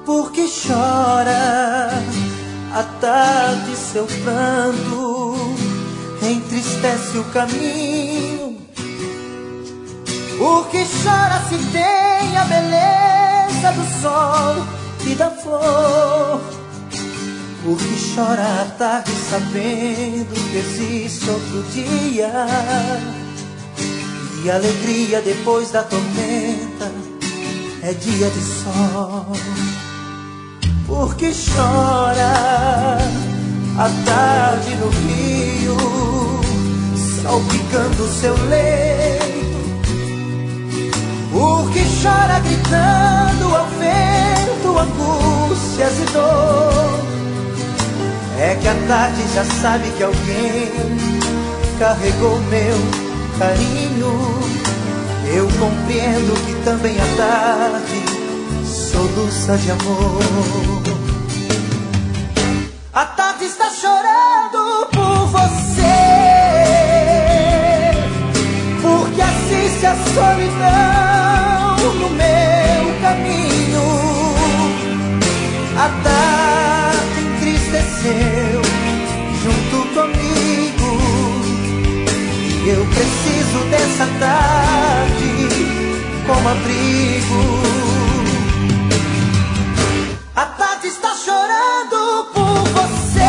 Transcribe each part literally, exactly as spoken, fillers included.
Porque chora a tarde, seu pranto entristece o caminho. Porque chora se tem a beleza do sol e da flor. Porque chora a tarde sabendo que existe outro dia, e a alegria depois da tormenta é dia de sol. Porque chora a tarde no rio, salpicando seu leito. Porque chora gritando ao vento angústias e dor. É que a tarde já sabe que alguém carregou meu carinho. Eu compreendo que também a tarde soluça de amor. A tarde está chorando por você, porque assiste a solidão no meu caminho. A tarde entristeceu junto comigo, e eu preciso dessa tarde como abrigo. A tarde está chorando por você.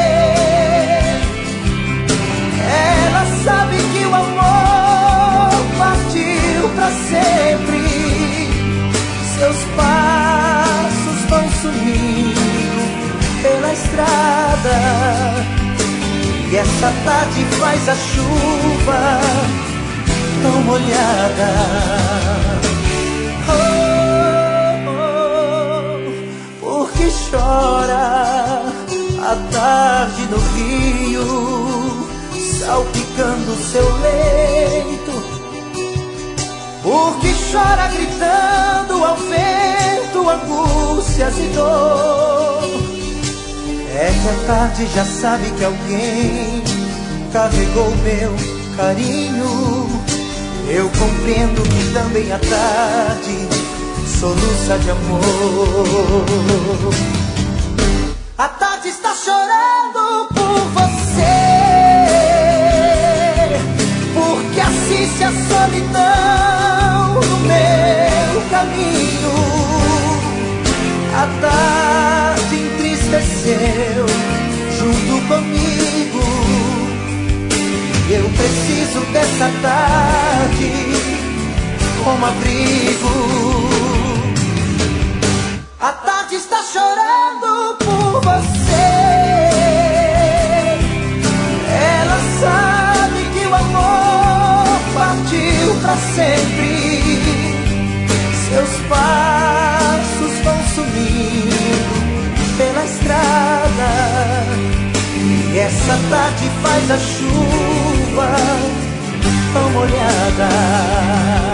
Ela sabe que o amor partiu pra sempre. Seus passos vão sumindo pela estrada, e essa tarde faz a chuva tão molhada. Porque chora a tarde no rio, salpicando seu leito. Porque chora gritando ao vento angústias e dor. É que a tarde já sabe que alguém carregou meu carinho. Eu compreendo que também a tarde soluça de amor. A tarde está chorando por você, porque assiste a solidão no meu caminho. A tarde entristeceu junto comigo, e eu preciso dessa tarde como abrigo. A tarde está chorando por você. Ela sabe que o amor partiu pra sempre. Seus passos vão sumindo pela estrada, e essa tarde faz a chuva tão molhada.